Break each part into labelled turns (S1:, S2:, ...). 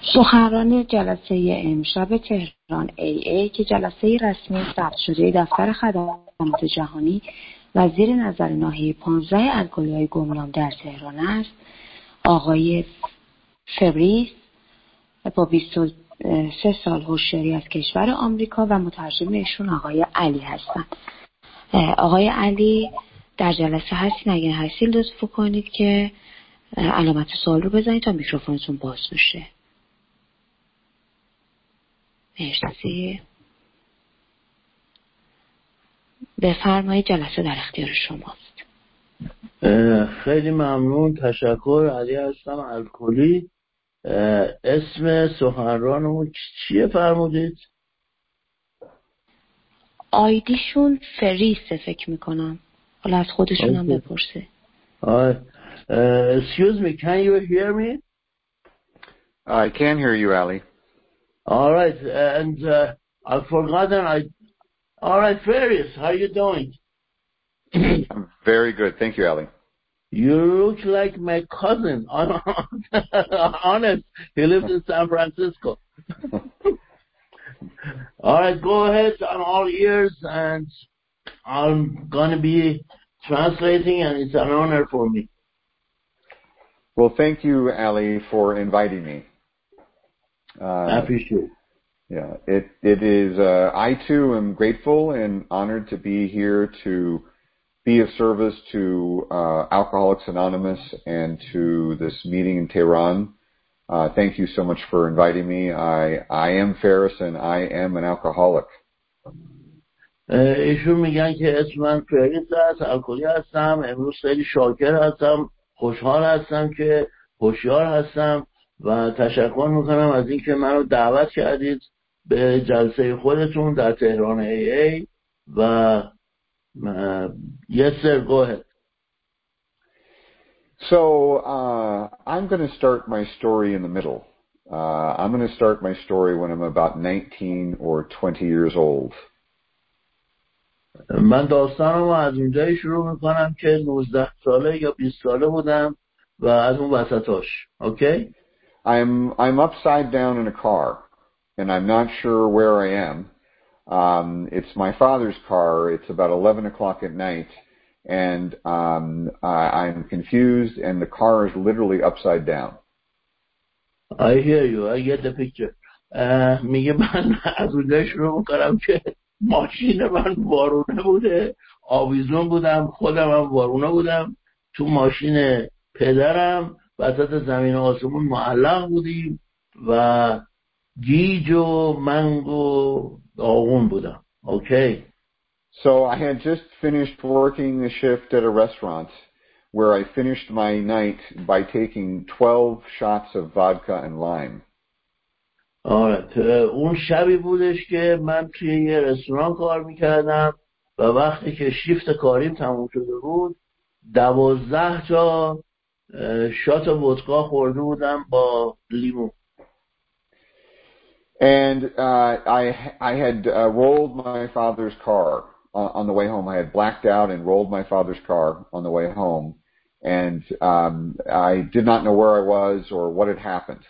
S1: سخنران جلسه امشب تهران AA که جلسه رسمی ثبت شده دفتر خدمات جهانی و زیر نظر ناحیه 15 الگوهای گمنام در تهران است، آقای فبریس با 23 سال هوشیاری از کشور آمریکا و مترجم ایشون آقای علی هستند. آقای علی در جلسه هستین؟ اگر هستین لطف کنید که علامت سوال رو بزنید تا میکروفونتون باز بشه. مرسی. بفرمایید، جلسه در اختیار شماست.
S2: خیلی ممنون، تشکر. علی هستم الکلی. اسم سخنرانمون چیه فرمودید؟
S1: آیدیشون فریسه فکر میکنم، حالا از خودشون هم بپرسه.
S2: Excuse me, can you hear me?
S3: I can hear you, Ali.
S2: All right, and I've forgotten. All right, Ferris, how are you doing?
S3: I'm very good, thank you, Ali.
S2: You look like my cousin. Honest, he lives in San Francisco. All right, go ahead. I'm all ears, and I'm going to be translating, and it's an honor for me.
S3: Well, thank you, Ali, for inviting me.
S2: I appreciate it.
S3: Yeah, it is, I too am grateful and honored to be here to be of service to Alcoholics Anonymous and to this meeting in Tehran. Thank you so much for inviting me. I am Ferris and I am an alcoholic.
S2: ایشون میگن که اسم من فریس است، الکلی هستم. امروز خیلی شاکر هستم، خوشحال هستم که هوشیار هستم و تشکر میکنم از اینکه منو دعوت کردید به جلسه خودتون در تهران AA و yes sir, go ahead.
S3: So I'm going to start my story in the middle. I'm going to start my story when I'm about 19 or 20 years old.
S2: من داستانمو از اونجایی شروع میکنم که 19 ساله یا 20 ساله بودم و از اون وسطاش. Okay?
S3: I'm upside down in a car and I'm not sure where I am. It's my father's car. It's about 11 o'clock at night and I'm confused and the car is literally upside down.
S2: I hear you. I get the picture. میگه من از اونجایی شروع میکنم که ماشین من وارونه بوده، آویزون بودم، خودم هم وارونه بودم، تو ماشین پدرم وسط زمین و آسمون معلق بودیم و گیج و منگ و داغون بودم. Okay.
S3: So I had just finished working a shift at a restaurant where I finished my night by taking 12 shots of vodka and lime.
S2: Alright. اون شبی بودش که من توی یه رستوران کار میکردم و وقتی که شیفت کاریم تموم شده بود 12 تا شات ودکا خورده بودم با لیمو.
S3: And I had rolled my father's car on the way home. I had blacked out and rolled my father's car on the way home. And I did not know where I was or what had happened.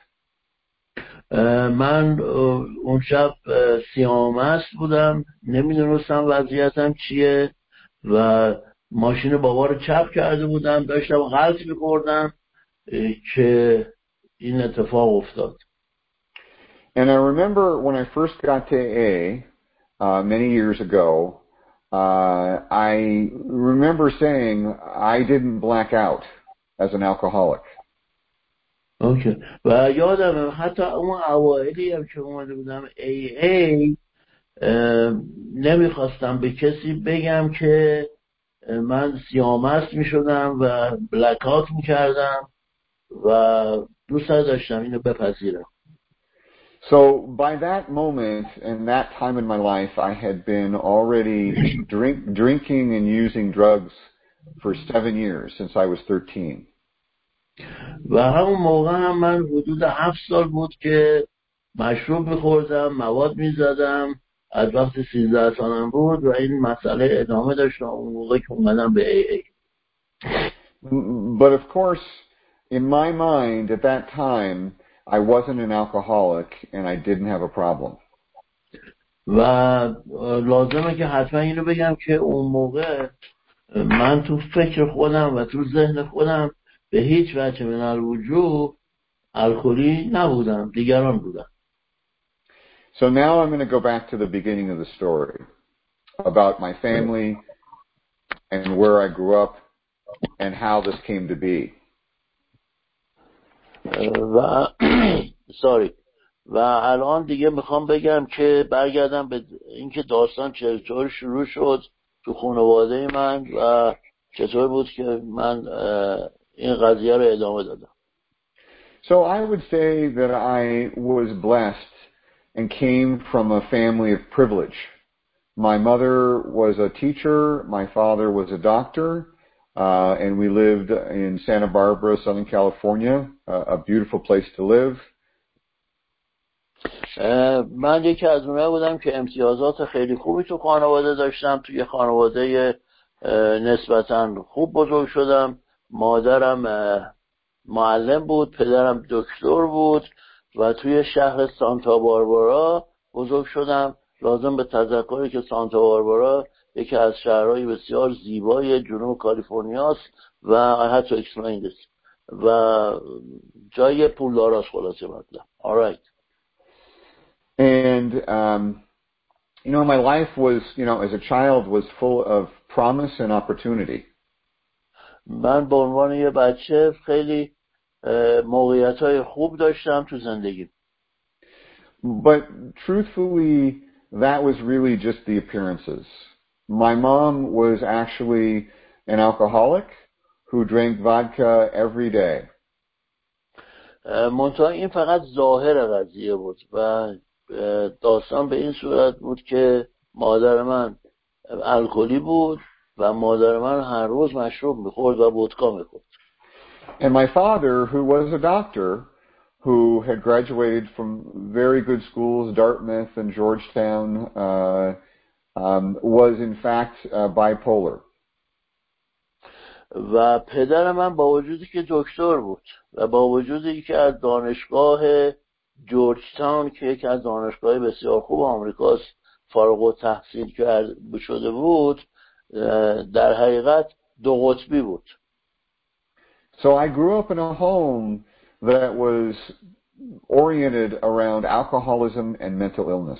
S2: من اون شب سیاه‌مست بودم، نمیدونستم وضعیتم چیه و ماشین بابا رو چپ کرده بودم، داشتم غلط می‌خوردم که این اتفاق افتاد.
S3: And I remember when I first got to AA many years ago, I remember saying I didn't black out as an alcoholic.
S2: اوکی. و یادم حتی اون اوایلی هم که اومده بودم AA نمیخواستم به کسی بگم که من سیاه‌مست میشدم و بلک آوت میکردم و دوست داشتم اینو بپذیرم.
S3: So by that moment and that time in my life, I had been already drinking and using drugs for 7 years since I was 13.
S2: و همون موقع هم من حدود 7 سال بود که مشروب میخوردم، مواد میزدم، از وقت 13 سالم بود و این مسئله ادامه داشت اون موقع که اومدم به AA.
S3: But of course, in my mind at that time, I wasn't an alcoholic and I didn't have a problem.
S2: و لازمه که حتما اینو بگم که اون موقع من تو فکر خودم و تو ذهن خودم به هیچ وجه من الوجوه الکلی نبودم، دیگران بودم.
S3: So now I'm going to go back to the beginning of the story about my family and where I grew up and how this came to be.
S2: و و الان دیگه میخوام بگم که برگردم به اینکه داستان چطور شروع شد تو خانواده من و چطور بود که من این قضیه رو ادامه دادم.
S3: So I would say that I was blessed and came from a family of privilege. My mother was a teacher, my father was a doctor, and we lived in Santa Barbara, Southern California, a beautiful place to live.
S2: من یکی از اونها بودم که امتیازات خیلی خوبی تو خانواده داشتم، توی خانواده نسبتاً خوب بزرگ شدم. مادرم معلم بود، پدرم دکتر بود و توی شهر سانتا باربارا بزرگ شدم. لازم به تذکری که سانتا باربارا یکی از شهرهای بسیار زیبای جنوب کالیفرنیا است و I had to explain this و جای پولداراست خلاصه مطلب. All right.
S3: And, my life was, as a child was full of promise and opportunity.
S2: من به عنوان یه بچه خیلی موقعیت‌های خوب داشتم تو زندگی.
S3: But truthfully, that was really just the appearances. My mom was actually an alcoholic who drank vodka every day.
S2: منتها این فقط ظاهر قضیه بود و داستان به این صورت بود که مادر من الکلی بود و مادر من هر روز مشروب میخورد و ودکا میخورد.
S3: And my father, who was a doctor, who had graduated from very good schools, Dartmouth and Georgetown, was in fact bipolar.
S2: و پدر من با وجودی که دکتر بود و با وجودی که از دانشگاه جورج تاون که یکی از دانشگاه بسیار خوب آمریکاست فارغ التحصیل شده بود، در حقیقت دو قطبی بود.
S3: So I grew up in a home that was oriented around alcoholism and mental illness.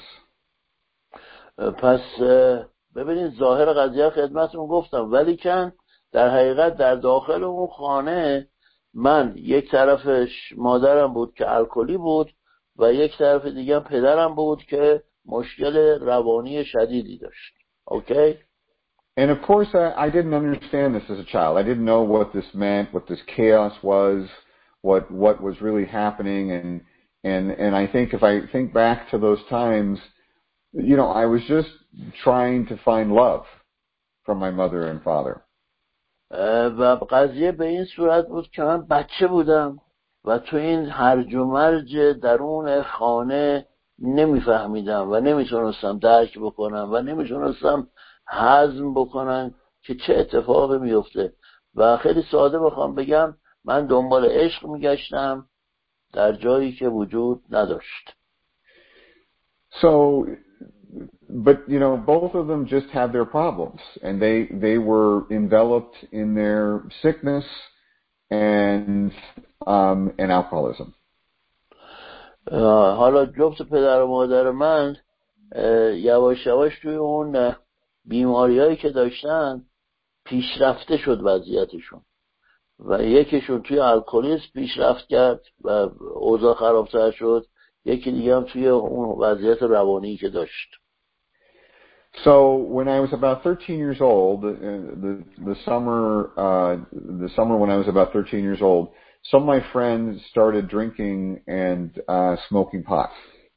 S2: پس ببینید ظاهر قضیه خدمتتون گفتم، ولی که در حقیقت در داخل اون خانه من یک طرفش مادرم بود که الکلی بود و یک طرف دیگه پدرم بود که مشکل روانی شدیدی داشت. Okay?
S3: And of course, I didn't understand this as a child. I didn't know what this meant, what this chaos was, what was really happening. And I think if I think back to those times, I was just trying to find love from my mother and father.
S2: و قضیه به این صورت بود که من بچه بودم و تو این هرج و مرج درون خانه نمیفهمیدم و نمیتونستم درک بکنم و نمیتونستم هضم بکنم که چه اتفاقی میفته و خیلی ساده بخوام بگم من دنبال عشق میگشتم در جایی که وجود نداشت.
S3: So, but both of them just had their problems, and they were enveloped in their sickness and alcoholism.
S2: حالا جفت پدر و مادر من یواش یواش توی اون بیماریایی که داشتن پیشرفته شد وضعیتشون و یکیشون توی الکلیسم پیشرفت کرد و اوضاع خرابتر شد، یکی دیگه هم توی اون وضعیت روانی که داشت.
S3: So when I was about 13 years old, the summer when I was about 13 years old, some of my friends started drinking and smoking pot.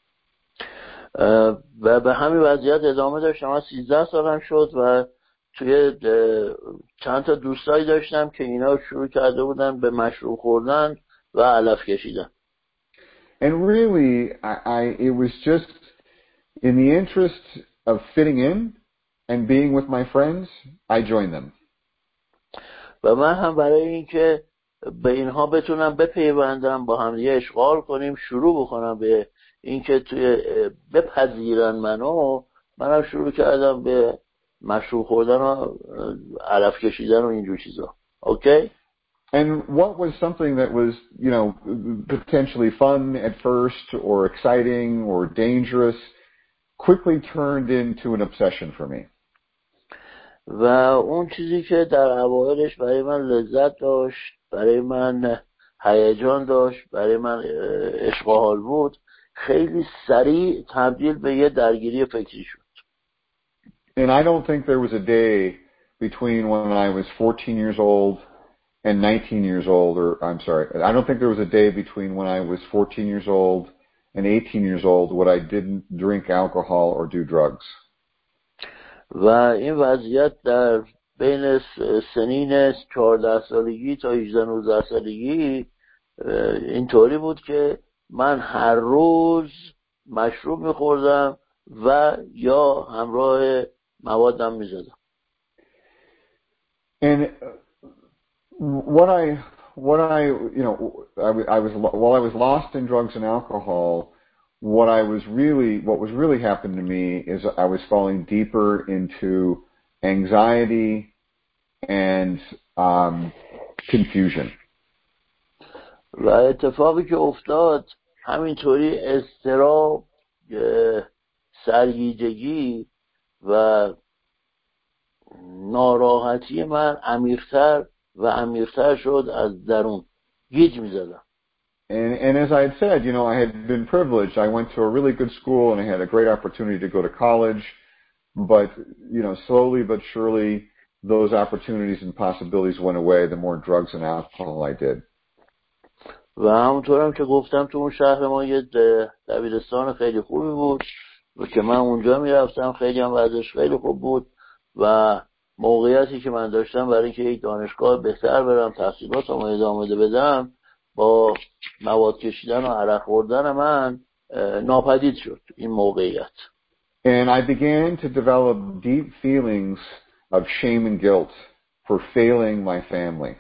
S2: و به همین وضعیت ادامه داشتم. من 13 سالم شد و توی چند تا دوستایی داشتم که اینا شروع کرده بودن به مشروب خوردن و علف کشیدن.
S3: And really, it was just in the interest of fitting in and being with my friends, I joined them.
S2: و من هم برای اینکه به اینها بتونم بپیوندم، با هم دیگه اشغال کنیم، شروع بکنم به اینکه توی بپذیرن منم شروع کردم به مشروب خوردن و علف کشیدن و اینجور چیزا. اوکی.
S3: And what was something that was, potentially fun at first or exciting or dangerous quickly turned into an obsession for me?
S2: و اون چیزی که در اوایلش برای من لذت داشت، برای من هیجان داشت، برای من عشق و حال بود، خیلی سریع تبدیل به یه درگیری فکری شد.
S3: And I don't think there was a day between when I was 14 years old and 19 years old, I don't think there was a day between when I was 14 years old and 18 years old when I didn't drink alcohol or do drugs.
S2: و این وضعیت در بین سنین 14 سالگی تا 18-19 سالگی اینطوری بود که من هر روز مشروب میخوردم و یا همراه موادم میزدم.
S3: And while I was lost in drugs and alcohol, what was really happening to me is I was falling deeper into anxiety and confusion.
S2: و اتفاقی که افتاد همینطوری اضطراب، سرگیجگی و ناراحتی من عمیق‌تر شد از درون. گیج می‌زدم.
S3: And as I had said, I had been privileged. I went to a really good school and I had a great opportunity to go to college. But, slowly but surely those opportunities and possibilities went away the more drugs and alcohol I did.
S2: و همونطورم که گفتم تو اون شهر ما یه دبیرستان خیلی خوبی بود و که من اونجا میرفتم، خیلی هم وضعش خیلی خوب بود و موقعیتی که من داشتم برای اینکه یک دانشگاه بهتر برم، تحصیلاتمو ادامه بدم، با مواد کشیدن و عرق خوردن من ناپدید شد این موقعیت.
S3: And I began to develop deep feelings of shame and guilt for failing my family.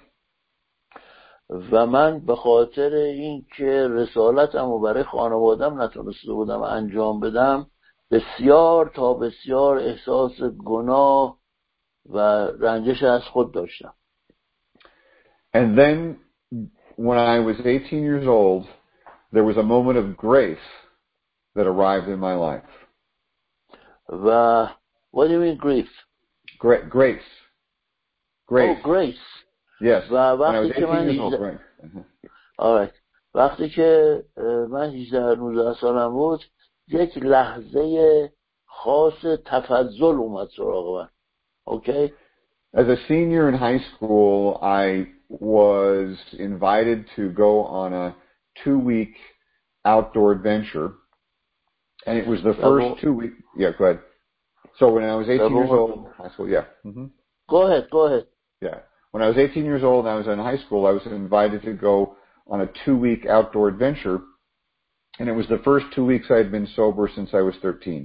S2: و من به خاطر اینکه رسالتمو برای خانوادم نتونسته بودم انجام بدم، بسیار تا بسیار احساس گناه و رنجش از خود داشتم.
S3: And then when I was 18 years old, there was a moment of grace that arrived in my life.
S2: و what do you mean grief?
S3: Grace.
S2: Oh, grace.
S3: Yes.
S2: و وقتی که من alright. وقتی که من 18-19 سالم بود، یک لحظه خاص تفضل اومد سراغ من. Okay?
S3: As a senior in high school, I was invited to go on a 2-week outdoor adventure. And it was the first 2 weeks. Yeah, go ahead. So when I was 18 years old in high school, yeah. Mm-hmm.
S2: Go ahead.
S3: Yeah. When I was 18 years old and I was in high school, I was invited to go on a 2-week outdoor adventure. And it was the first 2 weeks I had been sober since I was 13.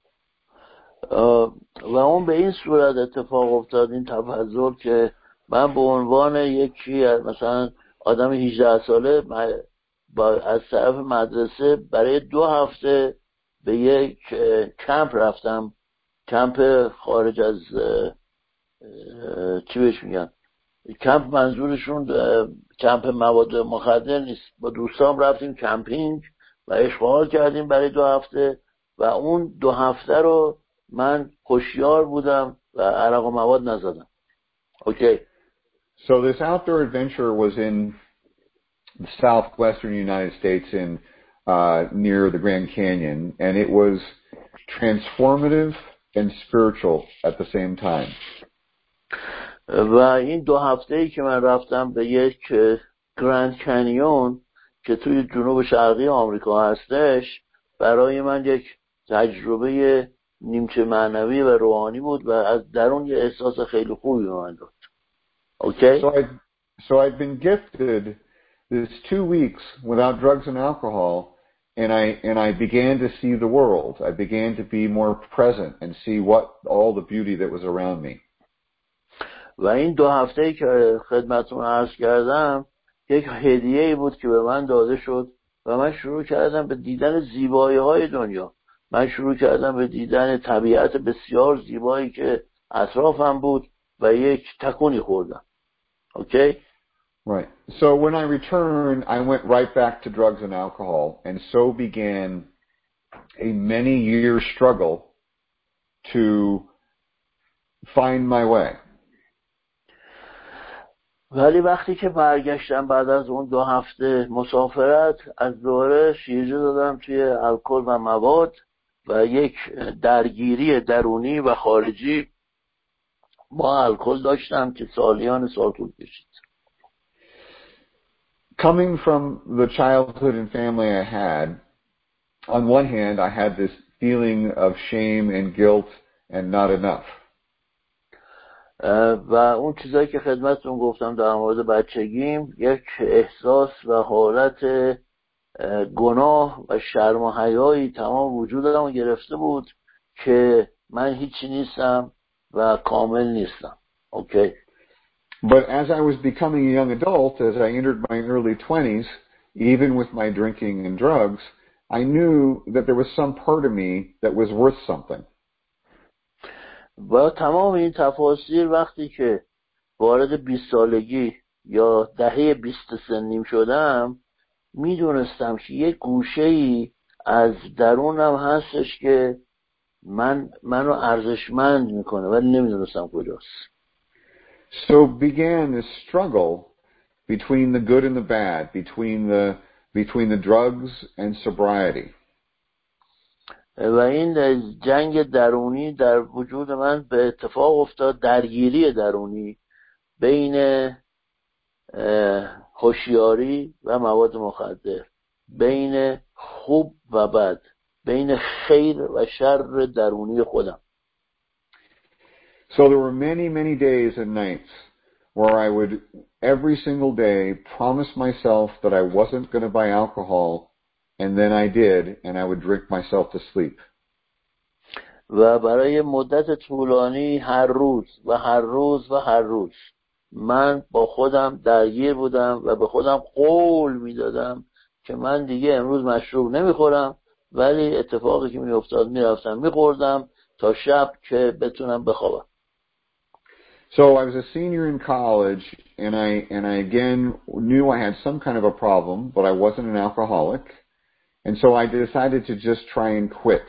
S2: و اون به این صورت اتفاق افتاد، این تفضل، که من به عنوان یکی مثلا آدم 18 ساله از طرف مدرسه برای 2 هفته به یک کمپ رفتم. کمپ خارج از چی بهش میگن؟ کمپ منظورشون کمپ مواد مخدر نیست. با دوستام رفتیم کمپینگ و اشغال کردیم برای 2 هفته و اون 2 هفته رو من هوشیار بودم و عرق و مواد نزدم. Okay.
S3: So this outdoor adventure was in the southwestern United States in near the Grand Canyon, and it was transformative and spiritual at the same time.
S2: و این 2 هفته‌ای که من رفتم به یک گرند کانیون که توی جنوب شرقی آمریکا هستش، برای من یک تجربه نیمچه معنوی و روحانی بود و از درون یه احساس خیلی خوبی به من داد. Okay?
S3: So I'd been gifted this 2 weeks without drugs and alcohol, and I began to see the world. I began to be more present and see all the beauty that was around me.
S2: و این 2 هفته‌ای که خدمتتون عرض کردم، یک هدیه‌ای بود که به من داده شد و من شروع کردم به دیدن زیبایی‌های دنیا. من شروع کردم به دیدن طبیعت بسیار زیبایی که اطرافم بود و یک تکونی خوردم. Okay?
S3: Right. So when I returned, I went right back to drugs and alcohol, and so began a many-year struggle to find my way.
S2: ولی وقتی که برگشتم بعد از اون 2 هفته مسافرت، از دوره شیرجه دادم توی الکل و مواد و یک درگیری درونی و خارجی با الکل داشتم که سالیان سال طول کشید.
S3: Coming from the childhood and family I had, on one hand, I had this feeling of shame and guilt and not enough.
S2: و اون چیزایی که خدمتتون گفتم در مورد بچگیم، یک احساس و حالت گناه و شرم و حیایی تمام وجودم گرفته بود که من هیچی نیستم و کامل نیستم. Okay.
S3: But as I was becoming a young adult, as I entered my early 20s, even with my drinking and drugs, I knew that there was some part of me that was worth something.
S2: با تمام این تفاصیل وقتی که وارد 20 سالگی یا دهه 20 سنیم شدم، میدونستم که یک گوشه‌ای از درونم هستش که منو ارزشمند میکنه، ولی نمیدونستم کجاست.
S3: So began this struggle between the good and the bad, between the drugs and sobriety.
S2: و این جنگ درونی در وجود من به اتفاق افتاد، درگیری درونی بین هوشیاری و مواد مخدر، بین خوب و بد، بین خیر و شر درونی خودم.
S3: So there were many, many days and nights where I would every single day promise myself that I wasn't going to buy alcohol, and then I did, and I would drink myself to sleep.
S2: و برای مدت طولانی هر روز من با خودم درگیر بودم و به خودم قول میدادم که من دیگه امروز مشروب نمیخورم، ولی اتفاقی که میافتاد میرفتم میخوردم تا شب که بتونم بخوابم.
S3: So I was a senior in college, and I again knew I had some kind of a problem, but I wasn't an alcoholic, and so I decided to just try and quit.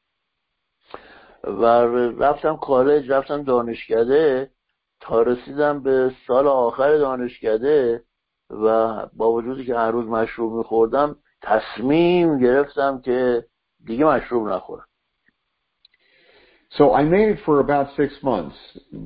S2: و رفتم کالج، رفتم دانشکده تا رسیدم به سال آخر دانشکده و با وجودی که هر روز مشروب میخوردم تصمیم گرفتم که دیگه مشروب نخورم.
S3: So I made it for about 6 months,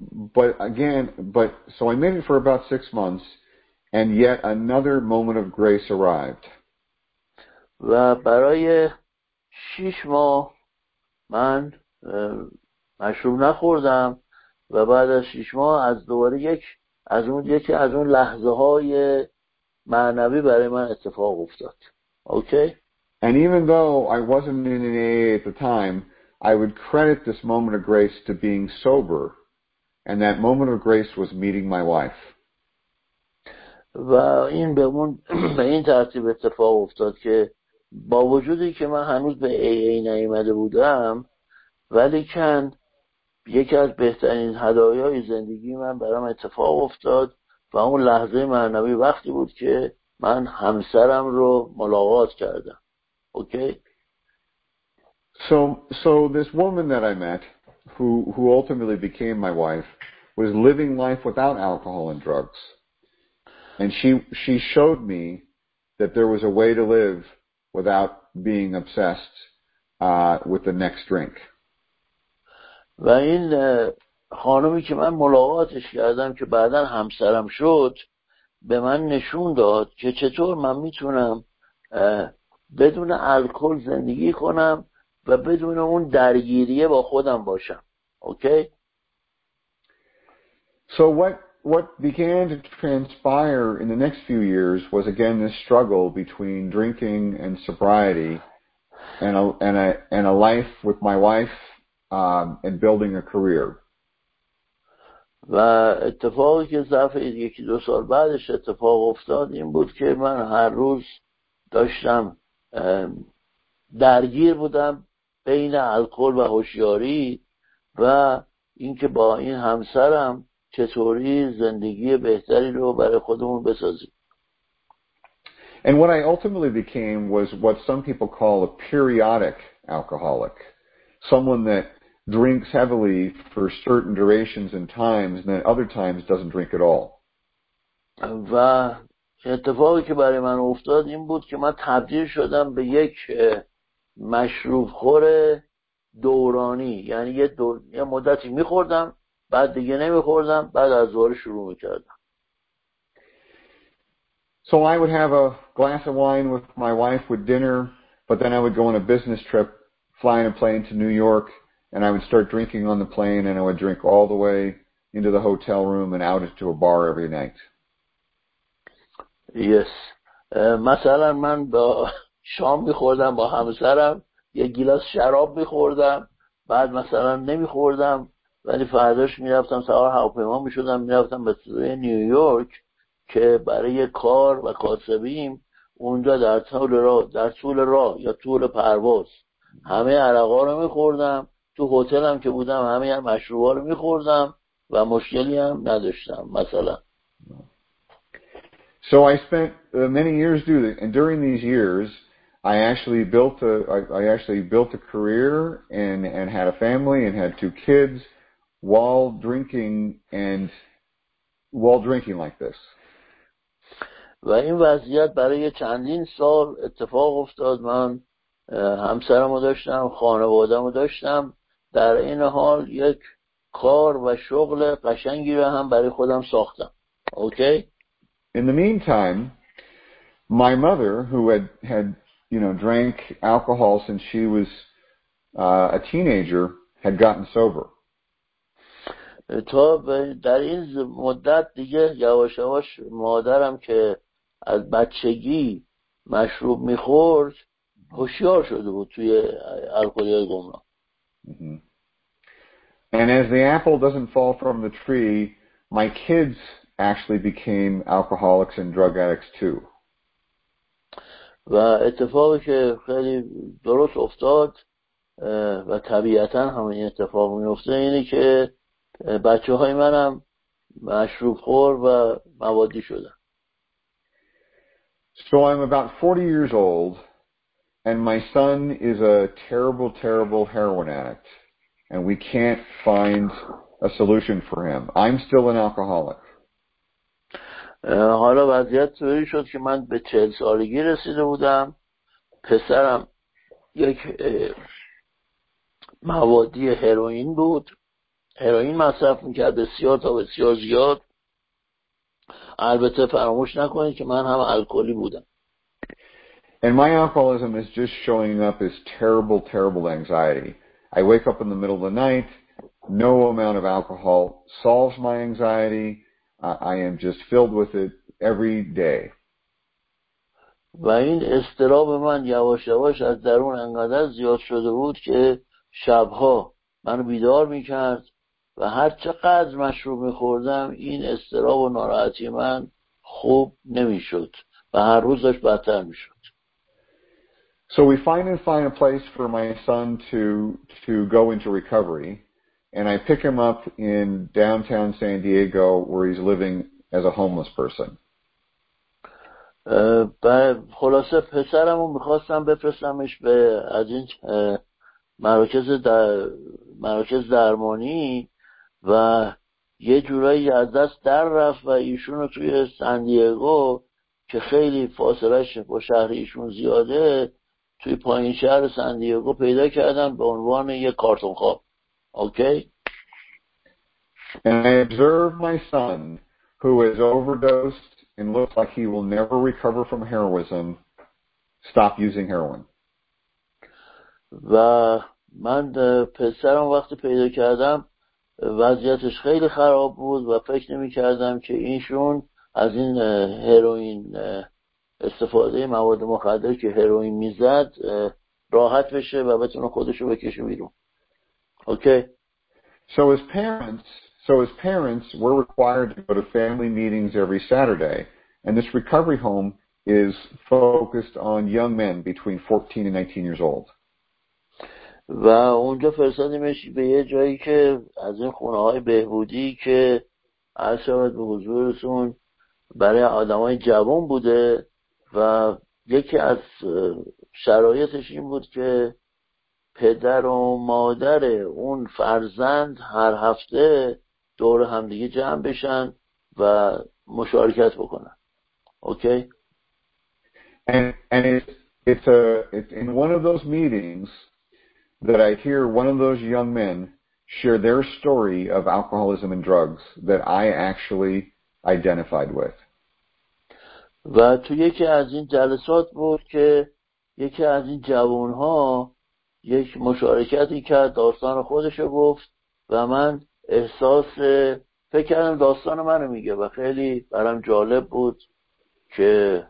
S3: so I made it for about 6 months, and yet another moment of grace arrived.
S2: و برای 6 ماه من مشروب نخوردم و بعد از 6 ماه از دوباره یکی از اون لحظه های معنوی برای من اتفاق افتاد. Okay?
S3: And even though I wasn't in an AA at the time, I would credit this moment of grace to being sober, and that moment of grace was meeting my wife.
S2: و این به این ترتیب اتفاق افتاد که با وجودی که من هنوز به AA نیامده بودم، ولی کن یکی از بهترین هدایای زندگی من برام اتفاق افتاد و اون لحظه معنوی وقتی بود که من همسرم رو ملاقات کردم. Okay?
S3: So this woman that I met, who ultimately became my wife, was living life without alcohol and drugs. And she showed me that there was a way to live without being obsessed with the next drink.
S2: و این خانمی که من ملاقاتش کردم که بعداً همسرم شد، به من نشون داد که چطور من میتونم بدون الکل زندگی کنم و بدون اون درگیریه با خودم باشم. Okay?
S3: So what began to transpire in the next few years was again this struggle between drinking and sobriety, and a life with my wife, and building a career.
S2: و اتفاقی که ظرف 1-2 سال بعدش اتفاق افتاد این بود که من هر روز داشتم درگیر بودم بین الکل و هوشیاری و اینکه با این همسرم چطوری زندگی بهتری رو برای خودمون بسازیم.
S3: And what I ultimately became was what some people call a periodic alcoholic. Someone that drinks heavily for certain durations and times, and then other times doesn't drink at all.
S2: و اتفاقی که برای من افتاد این بود که من تبدیل شدم به یک مشروب خور دورانی. یعنی یه مدتی میخوردم بعد دیگه نمیخوردم بعد از دوباره شروع میکردم.
S3: So I would have a glass of wine with my wife with dinner, but then I would go on a business trip, flying a plane to New York, and I would start drinking on the plane, and I would drink all the way into the hotel room and out into a bar every night.
S2: Yes. مثلا من با شام میخوردم با همسرم، یه گیلاس شراب میخوردم، بعد مثلا نمیخوردم ولی فرداش میرفتم سوار هواپیما میشدم میرفتم به نیویورک که برای کار و کاسبیم. اونجا در طول راه یا طول پرواز همه عرقا رو میخوردم، تو هتلم که بودم همه مشروبا رو میخوردم و مشکلی هم نداشتم مثلا.
S3: So I spent many years doing it, and during these years I actually built a career and had a family and had 2 kids while drinking like this.
S2: و این وضعیت برای چندین سال اتفاق افتاد. من همسرمو داشتم، خانواده‌مو داشتم، در این حال یک کار و شغل قشنگی رو هم برای خودم ساختم. اوکی؟
S3: In the meantime, my mother, who had drank alcohol since she was a teenager, had gotten sober.
S2: تا در این مدت دیگه یواش یواش مادرم که از بچگی مشروب میخورد هوشیار شده بود توی الکلی‌های گمنام.
S3: And as the apple doesn't fall from the tree, my kids actually became alcoholics and drug addicts too.
S2: و اتفاقی که خیلی درست افتاد و طبیعتا همین اتفاق میفته اینه که بچه های منم مشروب خور و موادی شدن.
S3: So I'm about 40 years old and my son is a terrible, terrible heroin addict and we can't find a solution for him. I'm still an alcoholic.
S2: حالا وضعیت طوری شد که من به 40 سالگی رسیده بودم. پسرم یک موادی هروئین بود، هروئین مصرف میکرد بسیار تا بسیار زیاد. البته فراموش نکنید که من هم الکلی بودم.
S3: And my alcoholism is just showing up as terrible, terrible anxiety. I wake up in the middle of the night. No amount of alcohol solves my anxiety. I am just filled with it every day.
S2: و این اضطراب من یواش یواش از درون انقدر زیاد شده بود که شبها منو بیدار میکرد و هر چقدر مشروب میخوردم این اضطراب و ناراحتی من خوب نمیشد و هر روز داشت بدتر میشد.
S3: So we finally find a place for my son to go into recovery, and I pick him up in downtown San Diego where he's living as a homeless person.
S2: خلاصه پسرمو میخواستم بفرستمش به از این مراکز درمانی و یه جورایی از دست در رفت و ایشونو توی سن دیگو که خیلی فاصلهش با شهر ایشون زیاده توی پایین شهر سن دیگو پیدا کردن به عنوان یک کارتون خواب. اوکی؟
S3: And I observed my son who has overdosed and looks like he will never recover from heroism stop using heroin.
S2: و من پسرم وقتی پیدا کردم وضعیتش خیلی خراب بود و فکر نمی کردم که اینشون از این هروئین استفاده مواد مخدر که هروئین میزد راحت بشه و بتونه خودشو بکشه بیرون. اوکی؟
S3: So So as parents, we're required to go to family meetings every Saturday, and this recovery home is focused on young men between 14 and 19 years old.
S2: و اونجا فرستادیمش به یه جایی که از این خونه‌های بهبودی که عرض شود به حضورتون برای آدمای جوان بوده و یکی از شرایطش این بود که پدر و مادر اون فرزند هر هفته دور همدیگه جمع بشن و مشارکت بکنن. اوکی؟
S3: And it's in one of those meetings that I hear one of those young men share their story of alcoholism and drugs that I actually identified with.
S2: و تو یکی از این جلسات بود که یکی از این جوانها یک مشارکتی کرد، داستان خودشو گفت و من فکر کردم داستان منو میگه و خیلی برام جالب بود که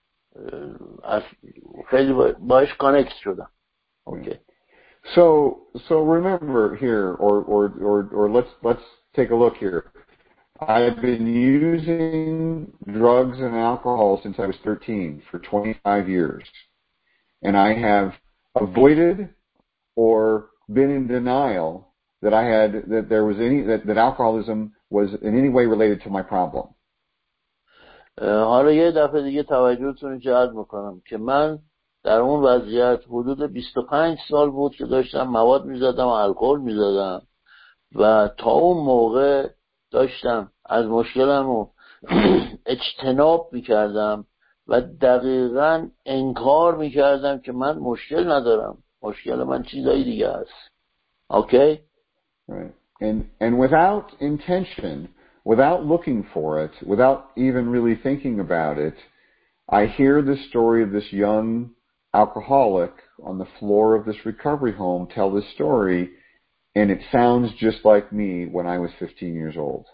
S2: خیلی باش کانکت شدم. اوکی.
S3: So remember here, or let's take a look here. I've been using drugs and alcohol since I was 13 for 25 years. And I have avoided or been in denial that that alcoholism was in any way related to my problem.
S2: حالا یه دفعه دیگه توجهتون رو جلب میکنم که من در اون وضعیت حدود 25 سال بود که داشتم مواد میزدم و الکل میزدم و تا اون موقع داشتم از مشکلم اجتناب میکردم و دقیقاً انکار میکردم که من مشکل ندارم، مشکل من چیزایی دیگه هست. اوکی؟
S3: Right. And without intention, without looking for it, without even really thinking about it, I hear the story of this young alcoholic on the floor of this recovery home tell this story, and it sounds just like me when I was 15 years old.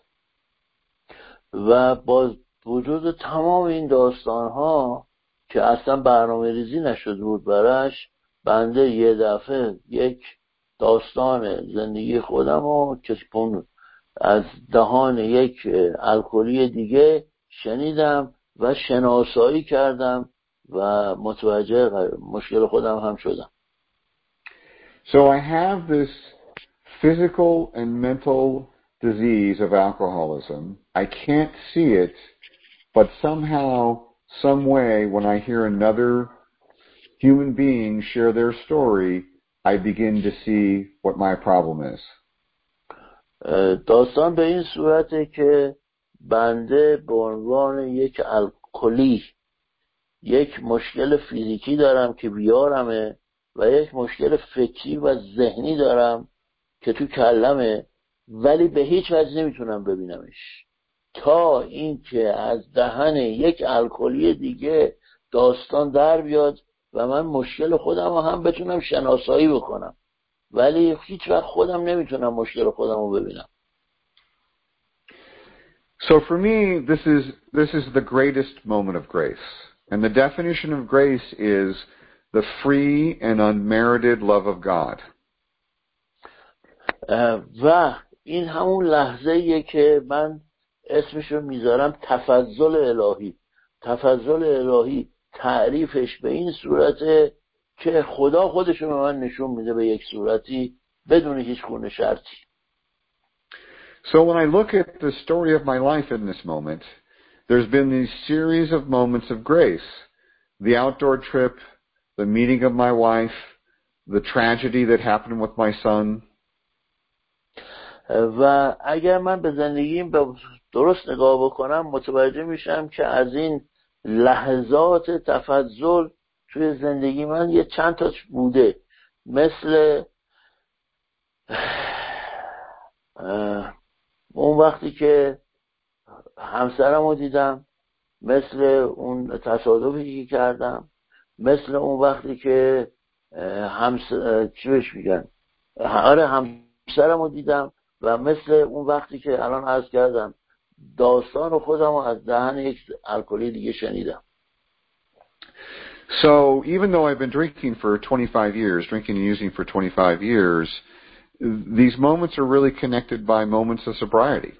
S2: و با وجود تمام این داستان‌ها که اصلا برنامه ریزی نشده بود براش، بنده یه دفعه یک داستان زندگی خودم رو که از دهان یک الکلی دیگه شنیدم و شناسایی کردم و متوجه مشکل خودم هم شدم.
S3: So I have this physical and mental disease of alcoholism. I can't see it, but somehow, some way, when I hear another human being share their story, I begin to see what my problem is.
S2: داستان به این صورته که بنده به عنوان یک الکلی یک مشکل فیزیکی دارم که بیارمه و یک مشکل فکری و ذهنی دارم که تو کلمه، ولی به هیچ وجه نمیتونم ببینمش تا این که از دهن یک الکلی دیگه داستان در بیاد و من مشکل خودم رو هم بتونم شناسایی بکنم، ولی هیچ وقت خودم نمیتونم مشکل خودم رو ببینم.
S3: So for me, this is the greatest moment of grace. And the definition of grace is the free and unmerited love of God.
S2: و این همون لحظه‌ایه که من اسمشو میذارم تفضل الهی. تفضل الهی تعریفش به این صورته که خدا خودشو به من نشون میده به یک صورتی بدون هیچ گونه شرطی.
S3: So when I look at the story of my life in this moment, there's been these series of moments of grace. The outdoor trip, the meeting of my wife, the tragedy that happened with my son.
S2: و اگر من به زندگیم درست نگاه بکنم متوجه میشم که از این لحظات تفضل توی زندگی من یه چند تاش بوده، مثل اون وقتی که همسرم رو دیدم، مثل اون تصادفی که کردم، مثل اون وقتی که چی بهش میگن همسرم رو دیدم و مثل اون وقتی که الان عرض کردم داستان خودم رو از دهن یک الکلی دیگه شنیدم.
S3: So even though I've been drinking for 25 years, drinking and using for 25 years, these moments are really connected by moments of sobriety.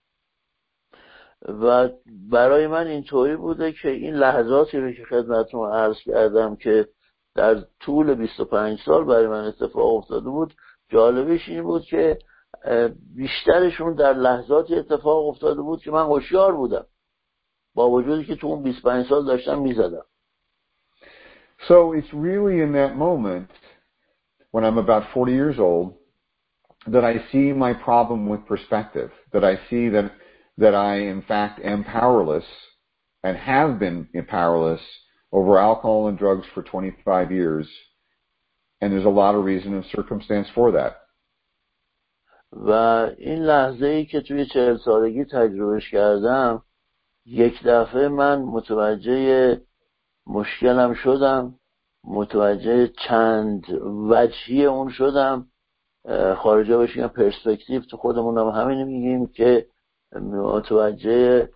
S2: و برای من اینطوری بوده که این لحظاتی رو که خدمتتون عرض کردم که در طول 25 سال برای من اتفاق افتاده بود، جالبش این بود که بیشترشون در لحظاتی اتفاق افتاده بود که من هوشیار بودم، با وجودی که تو اون 25 سال داشتم میزدم.
S3: So it's really in that moment, when I'm about 40 years old, that I see my problem with perspective, that I see that I in fact am powerless and have been powerless over alcohol and drugs for 25 years, and there's a lot of reason and circumstance for that.
S2: و این لحظه‌ای که توی 40 سالگی تجربهش کردم، یک دفعه من متوجه مشکلم شدم، متوجه چند وجهی اون شدم. خارجا بهش میگن پرسپکتیو، تو خودمون هم همین میگیم که متوجه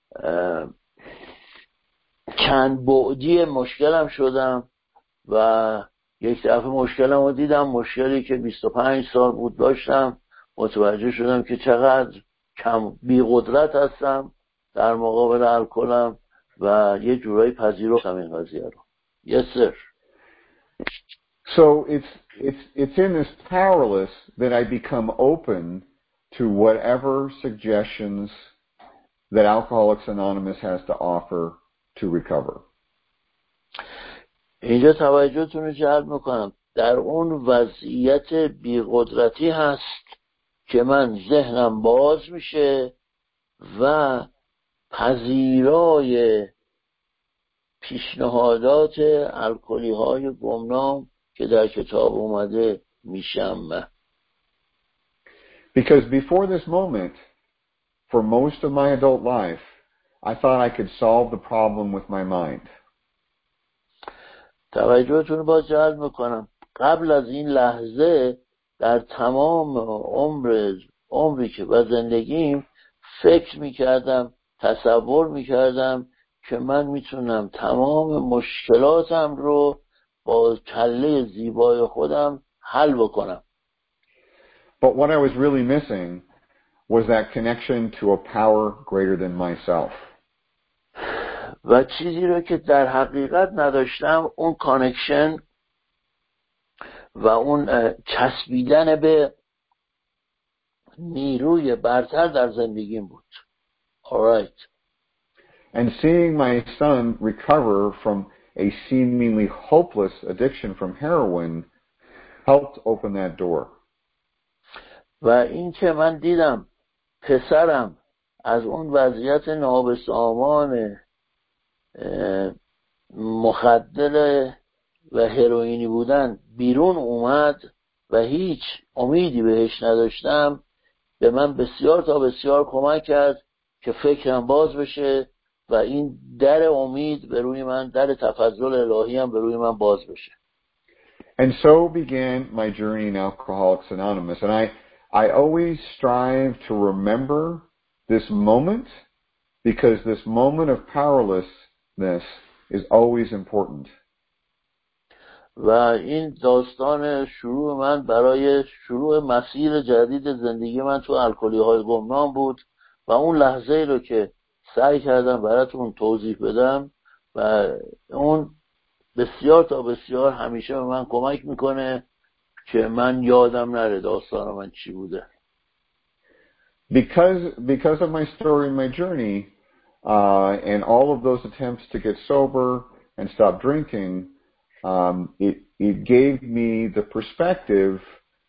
S2: چند بعدی مشکلم شدم و یک دفعه مشکلم رو دیدم، مشکلی که 25 سال بود داشتم. متوجه شدم که چقدر کم بی قدرت هستم در مقابل الکلم و یه جورایی پذیرفتم این قضیه رو. Yes sir.
S3: So it's in this powerless that I become open to whatever suggestions that Alcoholics Anonymous has to offer to recover.
S2: اینجا توجهتون رو جلب میکنم. در اون وضعیت بی‌قدرتی هست که من ذهنم باز میشه و پذیرای پیشنهادات الکلی های گمنام که در کتاب اومده میشم.
S3: Because before this moment, for most of my adult life, I thought I could solve the problem with my mind.
S2: توجهتون رو باز جلب میکنم. قبل از این لحظه در تمام عمری که و زندگیم فکر میکردم، تصور میکردم که من میتونم تمام مشکلاتم رو با کله زیبای خودم حل بکنم.
S3: But what I was really missing was that connection to a power greater than myself.
S2: و چیزی رو که در حقیقت نداشتم اون کانکشن و اون چسبیدن به نیروی برتر در زندگیم بود. Alright.
S3: And seeing my son recover from a seemingly hopeless addiction from heroin helped open that door.
S2: و این که من دیدم پسرم از اون وضعیت نابسامان مخدر و هروئینی بودن بیرون اومد و هیچ امیدی بهش نداشتم، به من بسیار تا بسیار کمک کرد که فکرم باز بشه و این در امید به روی من، در تفضل الهی هم به روی من باز بشه.
S3: And so began my journey in Alcoholics Anonymous. And I always strive to remember this moment because this moment of powerlessness is always important.
S2: و این داستان شروع من برای شروع مسیر جدید زندگی من تو الکلی های گمنام بود و اون لحظه رو که سعی کردم براتون توضیح بدم و اون بسیار تا بسیار همیشه به من کمک میکنه که من یادم نره داستان من چی بوده.
S3: Because of my story and my journey and all of those attempts to get sober and stop drinking, it gave me the perspective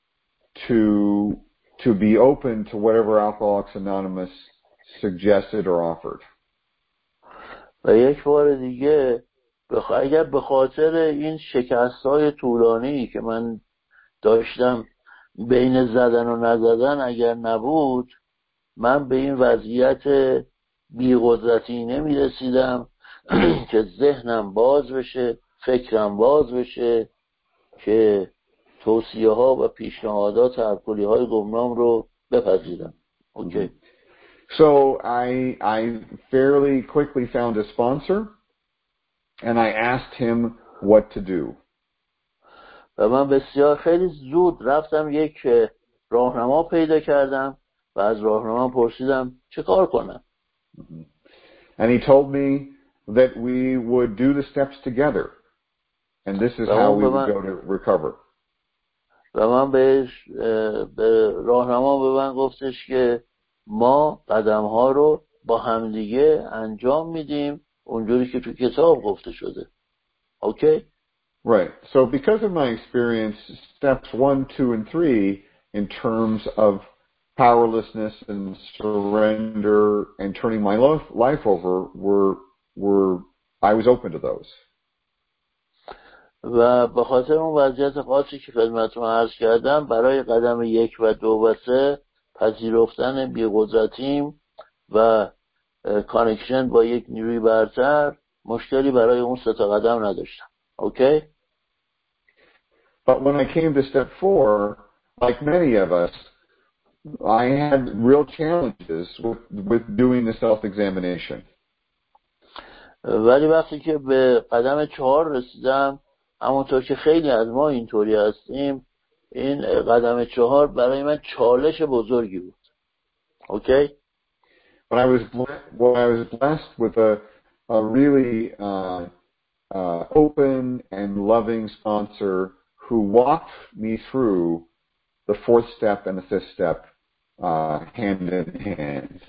S3: to be open to whatever Alcoholics Anonymous suggested or offered.
S2: و یک بار دیگه اگر به خاطر این شکست‌های طولانی که من داشتم بین زدن و نزدن اگر نبود، من به این وضعیت بی‌قدرتی نمی‌رسیدم که ذهنم باز بشه، فکرم باز بشه که توصیه ها و پیشنهادات الکلی های گمنام رو بپذیرم. Okay.
S3: So I fairly quickly found a sponsor and I asked him what to do.
S2: و من بسیار خیلی زود رفتم یک راهنما پیدا کردم و از راهنما پرسیدم چه کار کنم.
S3: And he told me that we would do the steps together. And this is how we would go to recover.
S2: و من به راهنما به من گفتش که ما قدم‌ها رو با همدیگه انجام میدیم اونجوری که تو کتاب گفته شده. Okay?
S3: Right. So because of my experience, steps 1, 2, and 3 in terms of powerlessness and surrender and turning my life over were I was open to those.
S2: و به خاطر اون وضعیت خاصی که خدمتتون عرض کردم برای قدم 1 و 2 و 3 پذیرفتن بی‌قدرتیم و کانکشن با یک نیروی برتر مشکلی برای اون 3 تا قدم نداشتم. Okay?
S3: But when I came to step 4, like many of us, I had real challenges with doing the self-examination.
S2: ولی وقتی که به قدم 4 رسیدم، همونطور که خیلی از ما اینطوری هستیم، این قدم 4 برای من چالش بزرگی بود. Okay?
S3: When I was blessed with a really open and loving sponsor who walked me through the 4th step and the 5th step hand in hand.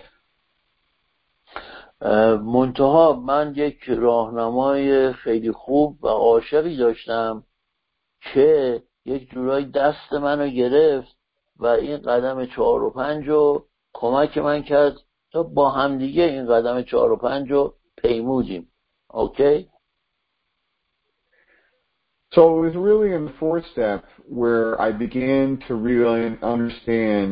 S2: منتها من یک راهنمای خیلی خوب و عاشقی داشتم که یک جورایی دست منو گرفت و این قدم 4 و 5 رو کمک من کرد تا با همدیگه این قدم 4 و 5 رو پیمودیم. Okay?
S3: So it was really in the 4th step where I began to really understand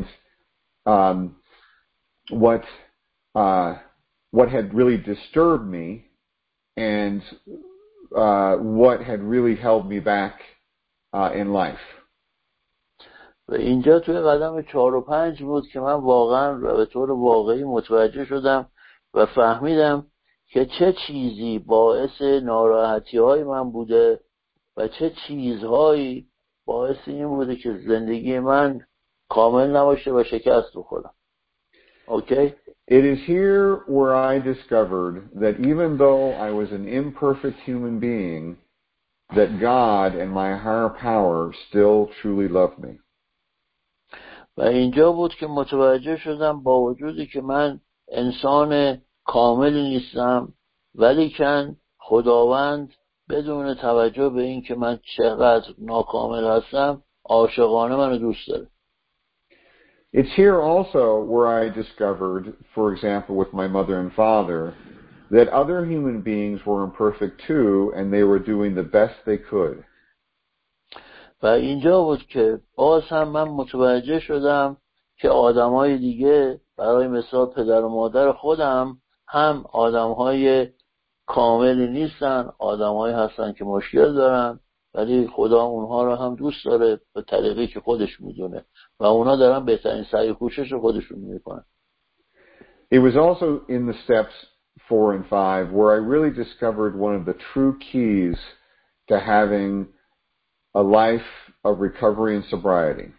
S3: what had really disturbed me and what had really held me back in life.
S2: و اینجا توی قدم 4 و 5 بود که من واقعا به طور واقعی متوجه شدم و فهمیدم که چه چیزی باعث ناراحتی‌های من بوده و چه چیزهایی باعث این بوده که زندگی من کامل نباشه و شکست بخورم. Okay?
S3: It is here where I discovered that even though I was an imperfect human being, that God and my higher power still truly loved me.
S2: و اینجا بود که متوجه شدم با وجودی که من انسان کاملی نیستم ولیکن خداوند بدون توجه به این که من چقدر ناکامل هستم عاشقانه منو دوست داره.
S3: It's here also where I discovered, for example, with my mother and father, that other human beings were imperfect too, and they were doing the best they could.
S2: و اینجا بود که باز هم من متوجه شدم که آدمای دیگه برای مثال پدر و مادر خودم هم آدمهای کاملی نیستن، آدمایی هستن که مشکل دارن ولی خدا اونها رو هم دوست داره به طریقی که خودش میدونه و اونها دارن بهترین سعی و کوشش رو خودشون میکنن.
S3: It was also in the steps 4 and 5 where I really discovered one of the true keys to having a life of recovery and sobriety.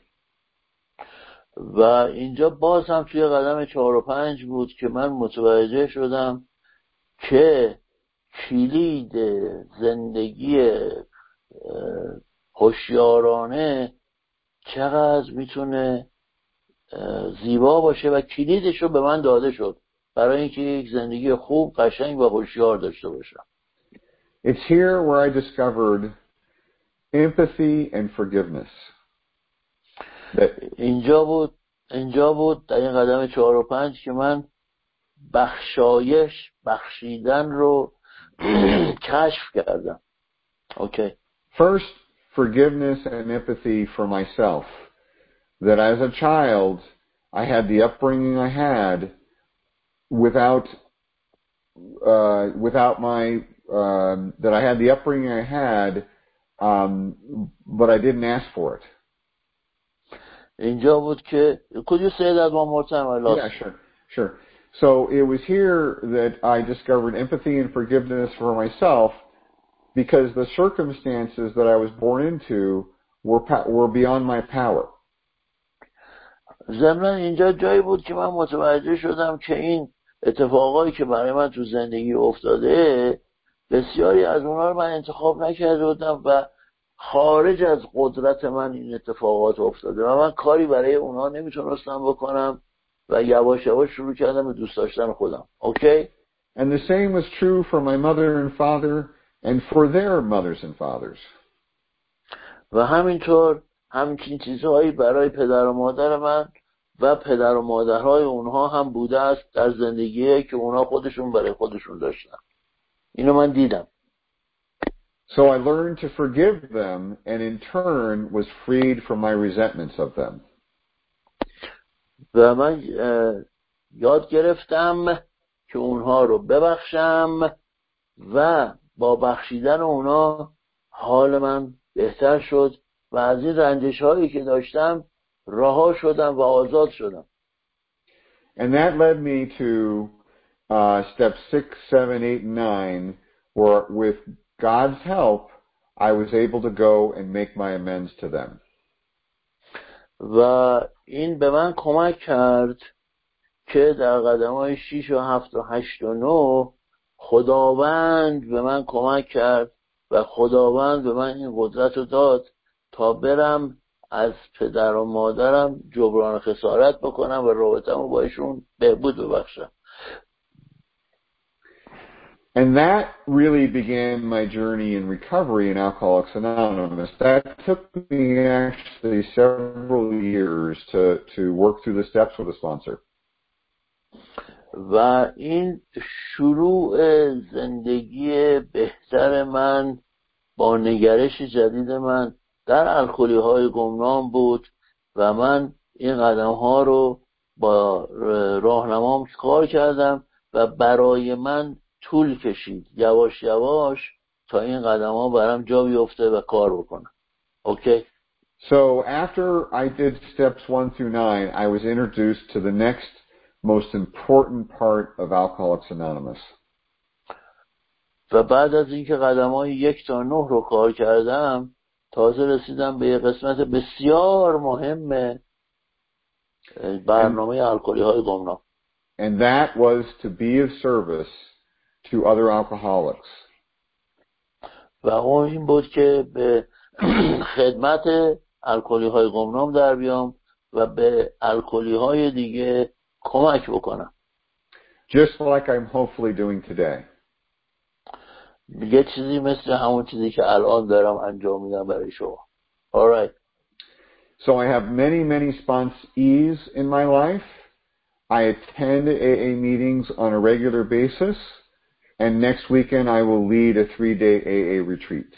S2: و اینجا باز هم توی قدم 4 و 5 بود که من متوجه شدم که کلید زندگی هوشیارانه چقدر میتونه زیبا باشه و کلیدش رو به من داده شد برای اینکه یک زندگی خوب، قشنگ و هوشیار داشته باشم.
S3: It's here where I discovered empathy and forgiveness.
S2: اینجا بود در این قدم 4 و 5 که من بخشیدن رو کشف کردم. Okay.
S3: First, forgiveness and empathy for myself. That as a child, I had the upbringing I had without that I had the upbringing I had, but I didn't ask for it.
S2: اینجا بود که could you say that one more time? I lost.
S3: Yeah, sure. So it was here that I discovered empathy and forgiveness for myself because the circumstances that I was born into were beyond my power.
S2: ضمن اینجا جایی بود که من متوجه شدم که این اتفاقایی که برای من تو زندگی افتاده بسیاری از اونها رو من انتخاب نکرده بودم و خارج از قدرت من این اتفاقات افتاده و من کاری برای اونها نمیتونستم بکنم و یواش یواش شروع کردم به دوست داشتن خودم. اوکی؟
S3: And the same was true for my mother and father and for their mothers and fathers.
S2: و همینطور همچین چیزهایی برای پدر و مادر من و پدر و مادرهای اونها هم بوده است در زندگی که اونها خودشون برای خودشون داشتن. اینو من دیدم.
S3: So I learned to forgive them and in turn was freed from my resentments of them.
S2: و من یاد گرفتم که اونها رو ببخشم و با بخشیدن اونها حال من بهتر شد و از این رنجش هایی که داشتم رها شدم و آزاد شدم.
S3: And that led me to step 6, 7, 8, and 9, where with God's help, I was able to go and make my amends to them.
S2: و این به من کمک کرد که در قدم‌های 6 و 7 و 8 و 9 خداوند به من کمک کرد و خداوند به من این قدرت رو داد تا برم از پدر و مادرم جبران خسارت بکنم و رابطه‌مو با ایشون بهبود ببخشم.
S3: And that really began my journey in recovery in Alcoholics Anonymous. That took me actually several years to work through the steps with a sponsor.
S2: و این شروع زندگی بهتر من با نگرش جدید من در الکلی های گمنام بود و من این قدم ها رو با راهنمام کار کردم و برای من طول کشید یواش یواش تا این قدم ها برام جا بیفته و کار بکنم. اوکی؟
S3: So after I did steps 1 through 9, I was introduced to the next most important part of Alcoholics Anonymous.
S2: و بعد از اینکه قدم‌های 1 تا 9 رو کار کردم تازه رسیدم به یه قسمت بسیار مهم برنامه الکلی های گمنام.
S3: And that was to be of service to other alcoholics.
S2: و اون این بود که به خدمت الکلی های گمنام در بیام و به الکلی های دیگه کمک بکنم.
S3: Just like I'm hopefully doing today.
S2: یه چیزی مثل همون چیزی که الان دارم انجام میدم برای شما. All right.
S3: So I have many sponsees in my life. I attend AA meetings on a regular basis. And next weekend I will lead a 3-day AA retreat.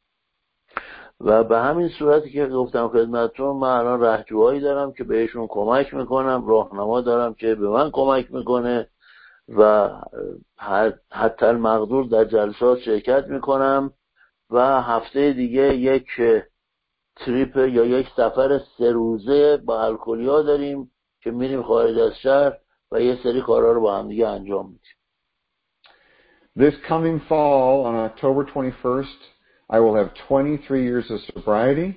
S2: و به همین صورتی که گفتم خدمتتون من الان رهجوهایی دارم که بهشون کمک میکنم، راهنما دارم که به من کمک میکنه و حتی المقدور در جلسات شرکت میکنم و هفته دیگه یک تریپ یا یک سفر 3 روزه با الکلیا داریم که میریم خارج از شهر و یه سری کارا رو با هم دیگه انجام میدیم.
S3: This coming fall on October 21st I will have 23 years of sobriety.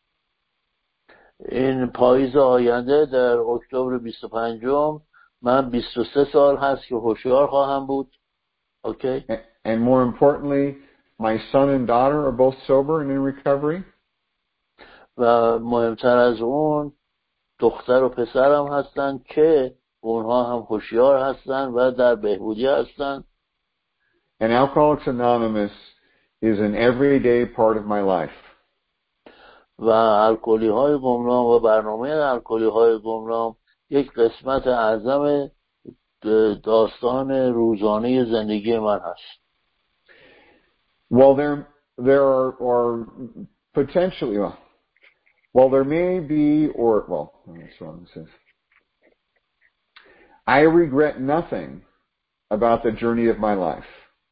S2: این پاییز آینده در اکتبر 25 من 23 سال هست که هوشیار خواهم بود. Okay?
S3: And more importantly, my son and daughter are both sober and in recovery.
S2: و مهمتر از اون دختر و پسرم هستن که اونها هم هوشیار هستن و در بهبودی هستن.
S3: And Alcoholics Anonymous is an everyday part of my life.
S2: و الکلی های گمنام و برنامه الکلی های گمنام یک قسمت اعظم داستان روزانه زندگی من هست.
S3: While there are potentially, while there may be, I regret nothing about the journey of my life.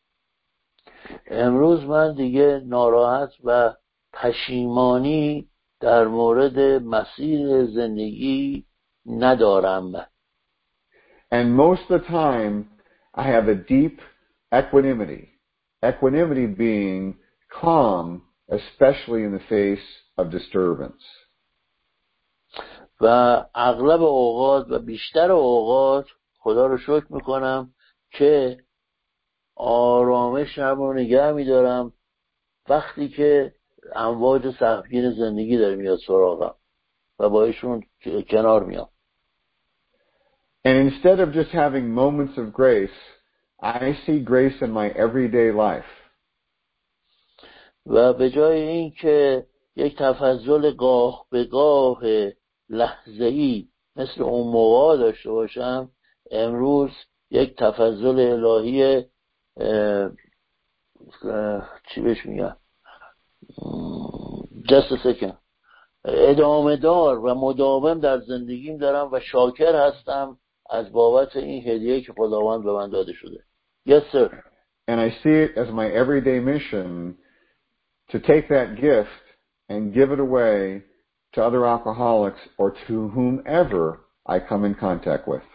S2: امروز من دیگه ناراحت و پشیمانی در مورد مسیر زندگی ندارم.
S3: And most of the time, I have a deep equanimity. Equanimity being calm, especially in the face of disturbance.
S2: و اغلب اوقات و بیشتر اوقات خدا رو شکر میکنم که آرامشم رو نگه میدارم وقتی که امواج سختگیر زندگی داره میاد سراغم و با ایشون کنار میام.
S3: And instead of just having moments of grace, I see grace in my everyday life.
S2: و به جای این که یک تفضل گاه به گاه لحظه‌ای مثل اون موقع داشته باشم، امروز یک تفضل الهی چی بهش میگن just a second ادامه دار و مداوم در زندگیم دارم و شاکر هستم از بابت این هدیه که خداوند به من داده شده. Yes sir.
S3: And I see it as my everyday mission to take that gift and give it away to other alcoholics or to whomever I come in contact with.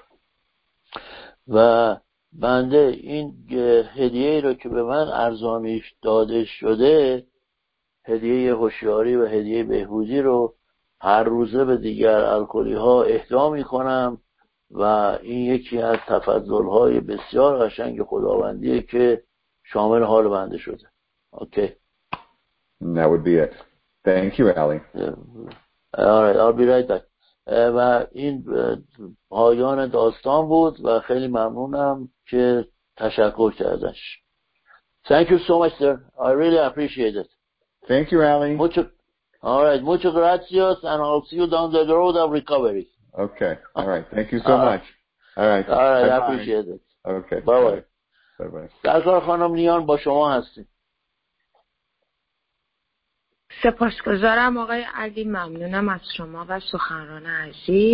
S2: و بنده این هدیه رو که به من ارزانی داده شده، هدیه هوشیاری و هدیه بهبودی رو هر روزه به دیگر الکلی ها اهدا میکنم و این یکی از تفضل های بسیار قشنگ خداوندیه که شامل حال بنده شده. اوکی.
S3: That would be it. Thank you, Ali.
S2: All right, I'll be right back. و این پایان داستان بود و خیلی ممنونم که تشکر کردش. Thank you so much, sir. I really appreciate it.
S3: Thank you, Ali.
S2: All right, muchas gracias, and I'll see you down the road of recovery.
S3: Okay. All right. Thank you so much. All right.
S2: All right,
S3: Bye-bye.
S2: I appreciate it.
S3: Okay.
S2: Bye-bye.
S3: Bye-bye.
S2: سرکار خانم نیان با شما هستیم.
S1: سپاسگزارم آقای علی، ممنونم از شما و سخنران عزیز.